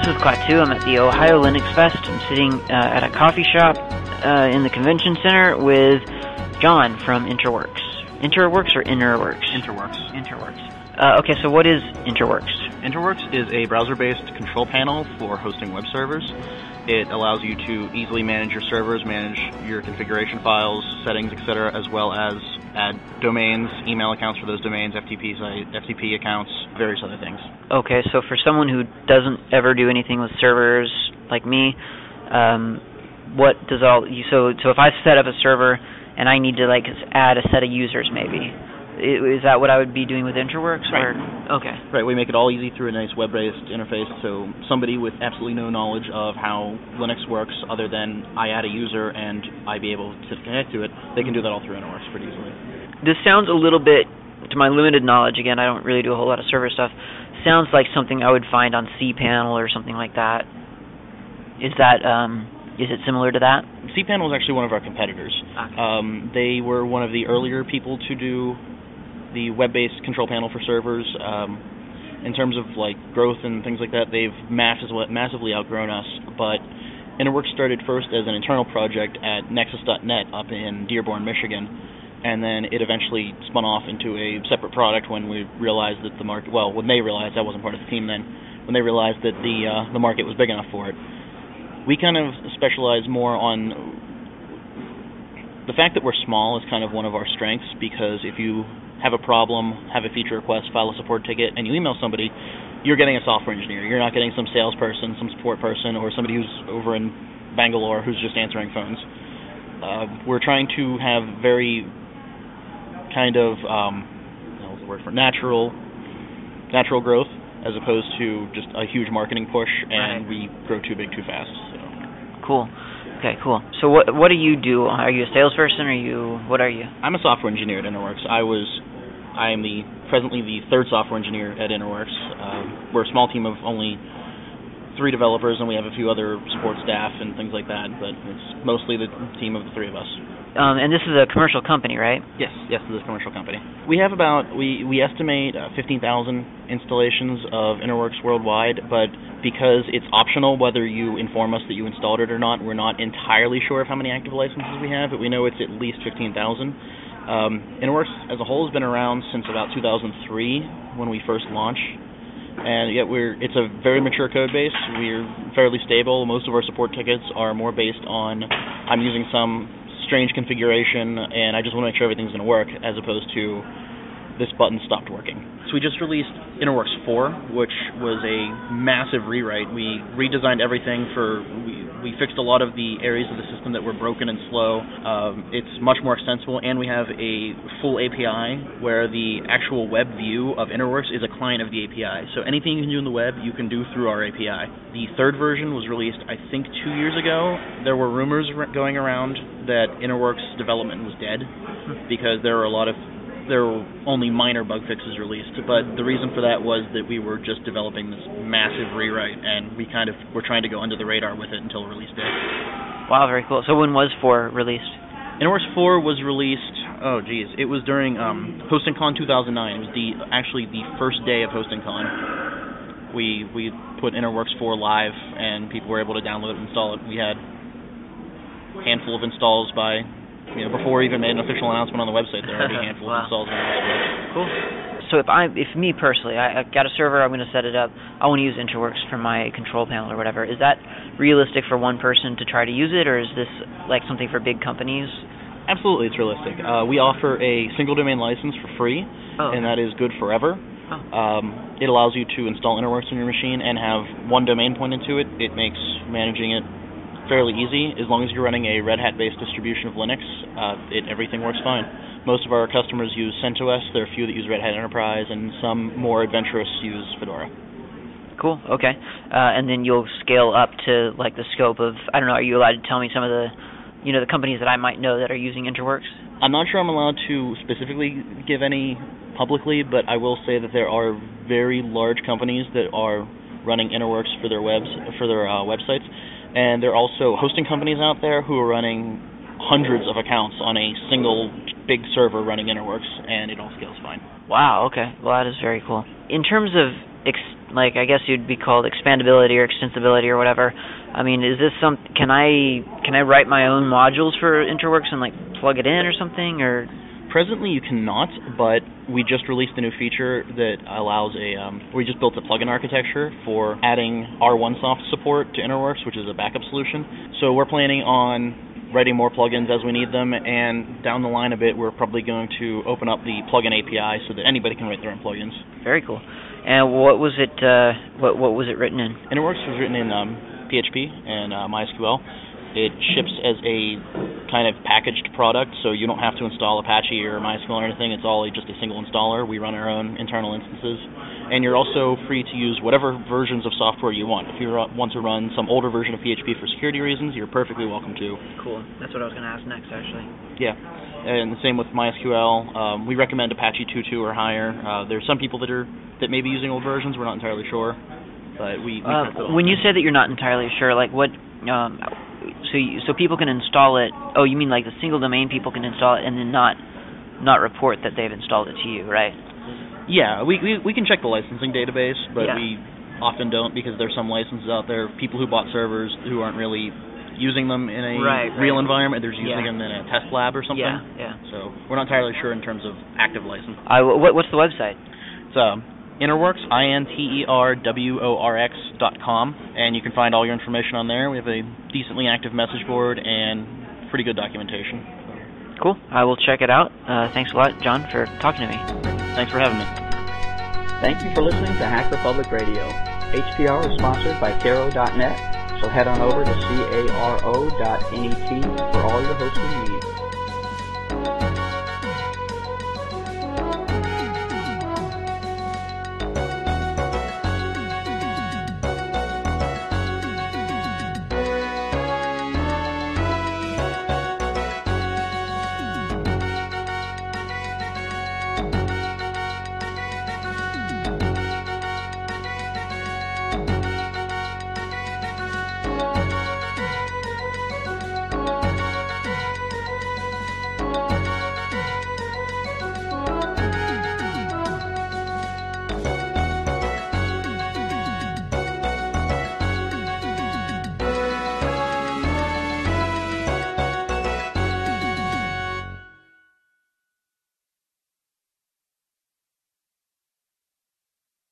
is Klaatu. I'm at the Ohio Linux Fest. I'm sitting at a coffee shop in the convention center with John from Interworks. Interworks or Innerworks? Interworks. Okay, so what is Interworks? Interworks is a browser-based control panel for hosting web servers. It allows you to easily manage your servers, manage your configuration files, settings, etc., as well as add domains, email accounts for those domains, FTP accounts, various other things. Okay, so for someone who doesn't ever do anything with servers like me, what does so if I set up a server and I need to add a set of users maybe, is that what I would be doing with Interworks? Right. Okay. Right, we make it all easy through a nice web-based interface, so somebody with absolutely no knowledge of how Linux works other than I add a user and I be able to connect to it, they can do that all through Interworks pretty easily. This sounds a little bit, to my limited knowledge, again, I don't really do a whole lot of server stuff, sounds like something I would find on cPanel or something like that. Is it similar to that? cPanel is actually one of our competitors. Okay. They were one of the earlier people to do the web-based control panel for servers. In terms of growth and things like that, they've massively outgrown us. But Interworks started first as an internal project at Nexus.net up in Dearborn, Michigan, and then it eventually spun off into a separate product when we realized that the market. Well, when they realized, I wasn't part of the team then. When they realized that the market was big enough for it, we kind of specialize more on. The fact that we're small is kind of one of our strengths, because if you have a problem, have a feature request, file a support ticket, and you email somebody, you're getting a software engineer. You're not getting some salesperson, some support person, or somebody who's over in Bangalore who's just answering phones. We're trying to have very kind of, what's the word for natural growth, as opposed to just a huge marketing push, and we grow too big too fast. So. Cool. Okay, cool. So what do you do? Are you a salesperson, or what are you? I'm a software engineer at Interworks. I am presently the third software engineer at Interworks. We're a small team of only 3 developers, and we have a few other support staff and things like that, but it's mostly the team of the 3 of us. And this is a commercial company, right? Yes, this is a commercial company. We have we estimate 15,000 installations of Interworks worldwide, but because it's optional whether you inform us that you installed it or not, we're not entirely sure of how many active licenses we have, but we know it's at least 15,000. Interworks as a whole has been around since about 2003 when we first launched, and yet it's a very mature code base. We're fairly stable. Most of our support tickets are more based on I'm using some strange configuration and I just want to make sure everything's going to work, as opposed to this button stopped working. So we just released Interworks 4, which was a massive rewrite. We redesigned everything we fixed a lot of the areas of the system that were broken and slow. It's much more extensible, and we have a full API where the actual web view of Interworks is a client of the API. So anything you can do in the web, you can do through our API. The 3rd version was released, I think, 2 years ago. There were rumors going around that Interworks development was dead because there were only minor bug fixes released, but the reason for that was that we were just developing this massive rewrite, and we kind of were trying to go under the radar with it until release day. Wow, very cool. So when was 4 released? Interworks 4 was released, it was during HostingCon 2009. It was actually the first day of HostingCon. We put Interworks 4 live, and people were able to download it and install it. We had a handful of installs before we even made an official announcement on the website. There were already a handful of installs on the website. Cool. So if me personally, I got a server, I'm going to set it up, I want to use Interworks for my control panel or whatever, is that realistic for one person to try to use it, or is this something for big companies? Absolutely, it's realistic. We offer a single domain license for free, and that is good forever. It allows you to install Interworks on your machine and have one domain pointed to it. It makes managing it fairly easy. As long as you're running a Red Hat-based distribution of Linux, everything works fine. Most of our customers use CentOS. There are a few that use Red Hat Enterprise, and some more adventurous use Fedora. Cool, okay. And then you'll scale up to the scope of, I don't know, are you allowed to tell me some of the companies that I might know that are using Interworks? I'm not sure I'm allowed to specifically give any publicly, but I will say that there are very large companies that are running Interworks for their websites. And there are also hosting companies out there who are running hundreds of accounts on a single big server running Interworks, and it all scales fine. Wow, okay. Well, that is very cool. In terms of like I guess you'd be called expandability or extensibility or whatever. I mean, is this can I write my own modules for Interworks and like plug it in or something, or? Presently you cannot, but we just released a new feature that allows we just built a plugin architecture for adding R1Soft support to Interworks, which is a backup solution. So we're planning on writing more plugins as we need them, and down the line a bit we're probably going to open up the plugin API so that anybody can write their own plugins. Very cool. And what was it what was it written in? Interworks was written in PHP and MySQL. It ships as a kind of packaged product, so you don't have to install Apache or MySQL or anything. It's all just a single installer. We run our own internal instances. And you're also free to use whatever versions of software you want. If you want to run some older version of PHP for security reasons, you're perfectly welcome to. Cool. That's what I was going to ask next, actually. Yeah. And the same with MySQL. We recommend Apache 2.2 or higher. There's some people that may be using old versions. We're not entirely sure. But we when you say that you're not entirely sure, like what... So people can install it. Oh, you mean like the single domain people can install it and then not report that they've installed it to you, right? Yeah, we can check the licensing database, but yeah. We often don't because there's some licenses out there, people who bought servers who aren't really using them in a real environment. They're just using them in a test lab or something. Yeah. So we're not entirely sure in terms of active license. What's the website? It's Interworks, interworks.com, and you can find all your information on there. We have a decently active message board and pretty good documentation. Cool. I will check it out. Thanks a lot, John, for talking to me. Thanks for having me. Thank you for listening to Hack Republic Radio. HPR is sponsored by Caro.net, so head on over to caro.net for all your hosting needs.